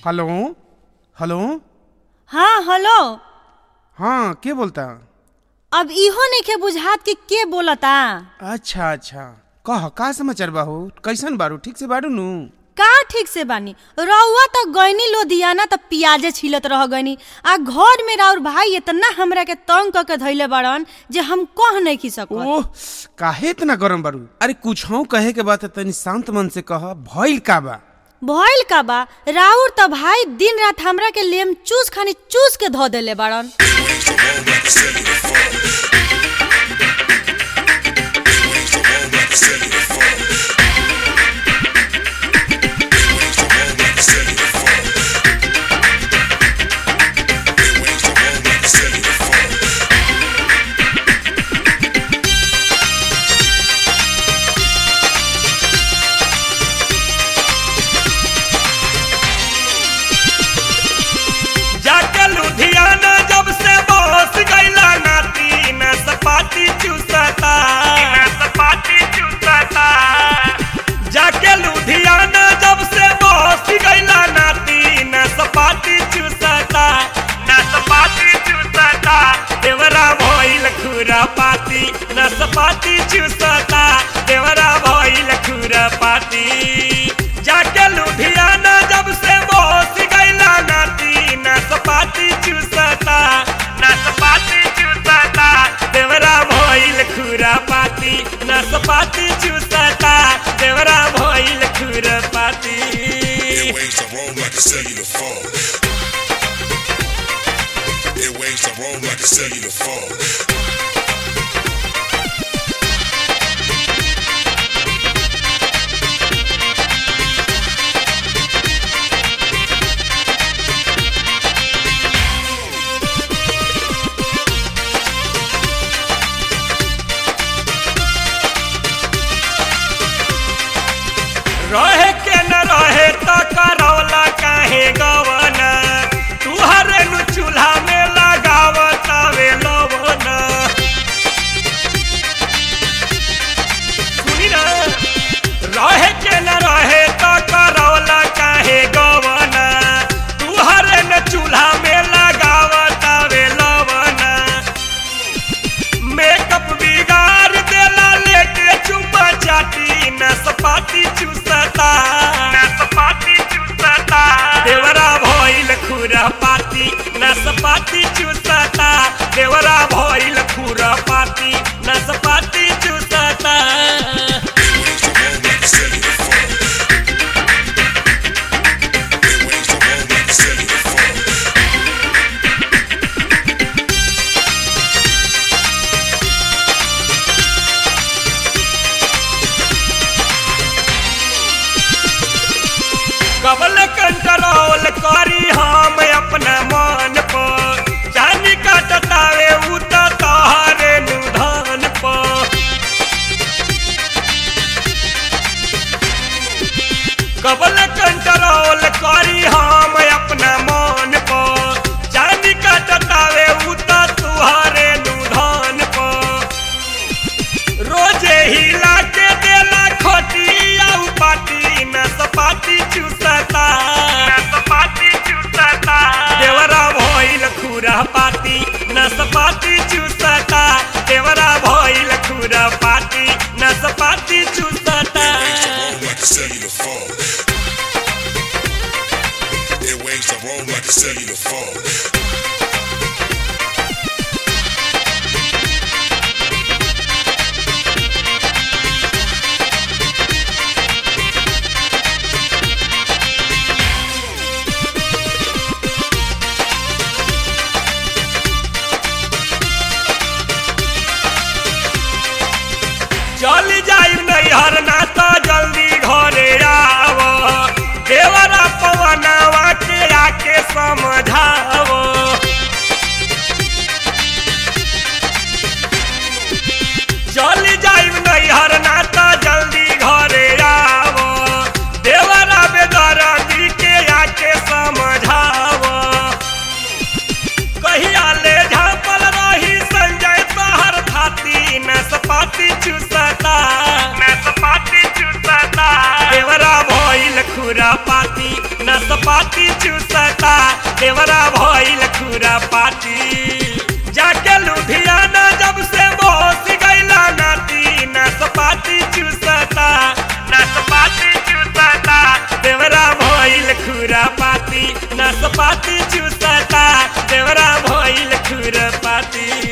Hello hello. हाँ hello. हाँ के बोलता? अब इहो नइखे बुझात कि के बोलता। अच्छा अच्छा, कह का समाचार बाहू? कैसन बारू? ठीक से बारू नु? का ठीक से बानी? रउआ तो गईनी लोधियाना तो प्याजे छिलत रह गईनी आ घर में राउर भाई इतना हमरा के तंग क के धइले बाड़न जे हम कह नहीं की सकत। ओह, काहे इतना गरम बारू? अरे कुछ हूँ कहे के बात है, तनी शांत मन से कह। भइल का बा? भइल का बा? राउर तो भाई दिन रात हमरा के लेम चूस खानी चूस के धो देले बाड़न। जाके लुधियाना जब से बस गईला नाती न सपाटी चूसता न सपाटी चूसता देवरा भइल खुरा पाती न सपाटी चूसता देवरा भइल खुरा पाती। जाके लुधियाना जब से बस गईला नाती न सपाटी चूसता न सपाटी चूसता देवरा भइल खुरा पाती न सपाटी चूसता देवरा भइल खुरा पाती। It waves to roam like a cellular phone. It waves to roam like a cellular phone. रहे के न रहे तो करौला काहे गवना तुहरे नु चूल्हा में लगावत वे लवना। सुनी ना, रहे के न रहे तो करौला काहे गवना तुहरे न चूल्हा में लगावत वे लवना। मेकअप बिगाड़ देला लेके चुम्मा चाटी न सपाटी चूसता न सपाटी चूसता देवरा भइल खुरा पाती न सपाटी चूसता देवरा भइल खुरा पाती न सपाटी चूसता। कबल कंट्रोल करी हम अपना मन पर जानी कटतावे उता तोहरे नुधान पर। कबल कंट्रोल करी हम अपना मन पर जानी कटतावे उता तुहरे नुधान पर। रोजे हिला के देला खटिया पाटी न सपाटी चूसता न सपाटी चूसता देवरा भइल खुरा पाती न सपाटी चूसता देवरा भइल खुरा पाती न सपाटी चूसता। It waves to roam like a cellular phone. चली जाई नैहर ना तो जल्दी घरे आव देवरा पवनवा के आके समझाव। नसपाती चूसता देवरा भइल खुरा पाती जाके लुधियाना जब से बस गइला नाती नसपाती चूसता देवरा भइल खुरा पाती नसपाती चूसता देवरा भइल खुरा पाती।